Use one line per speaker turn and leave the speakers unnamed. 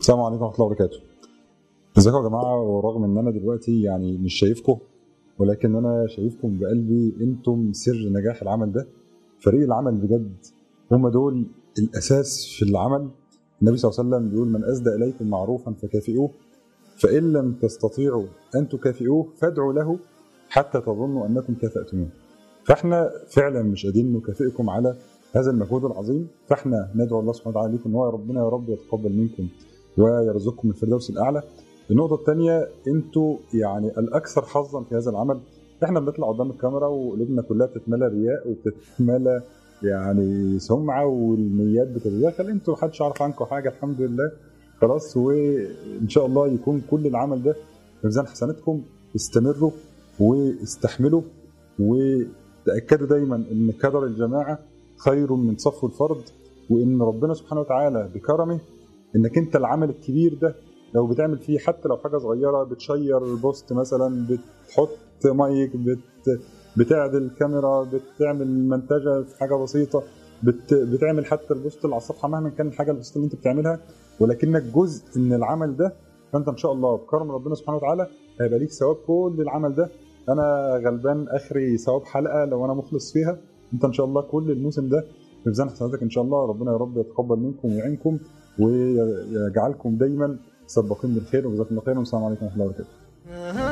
السلام عليكم ورحمة الله وبركاته. ازيكم يا جماعة؟ ورغم ان انا دلوقتي يعني مش شايفكم، ولكن انا شايفكم بقلبي. انتم سر نجاح العمل ده، فريق العمل بجد. هم دول الاساس في العمل. النبي صلى الله عليه وسلم بيقول: من اسدى اليكم معروفا فكافئوه، فان لم تستطيعوا ان تكافئوه فادعوا له حتى تظنوا انكم كافأتموه. فاحنا فعلا مش قادرين نكافئكم على هذا المجهود العظيم، فاحنا ندعو الله سبحانه وتعالى لكم ان هو ربنا يا رب يتقبل منكم ويرزقكم الفردوس الاعلى. النقطه الثانيه، انتوا يعني الاكثر حظا في هذا العمل. احنا بنطلع قدام الكاميرا وقلوبنا كلها بتتملى رياء وبتتملى يعني سمعه، والنيات بتتداخل. انتوا محدش يعرف عنكم حاجه، الحمد لله. خلاص، وان شاء الله يكون كل العمل ده في ميزان حسناتكم. استمروا واستحملوا، وتأكدوا دايما ان كدر الجماعة خير من صفو الفرد، وان ربنا سبحانه وتعالى بكرمه انك انت العمل الكبير ده لو بتعمل فيه حتى لو حاجة صغيرة، بتشير بوست مثلا، بتحط مايك، بتعدل الكاميرا، بتعمل منتجة في حاجة بسيطة، بتعمل حتى البوست اللي على الصفحة مهما كان الحاجة البسيطة اللي انت بتعملها، ولكنك جزء من العمل ده. فانت ان شاء الله بكرم ربنا سبحانه وتعالى هيبقى ليك ثواب كل العمل ده. انا غلبان اخري ثواب حلقه لو انا مخلص فيها. انت ان شاء الله كل الموسم ده في ميزان حسناتك ان شاء الله. ربنا يا رب يتقبل منكم ويعينكم ويجعلكم دايما سباقين بالخير، وجزاكم الله خير، والسلام عليكم ورحمه الله وبركاته.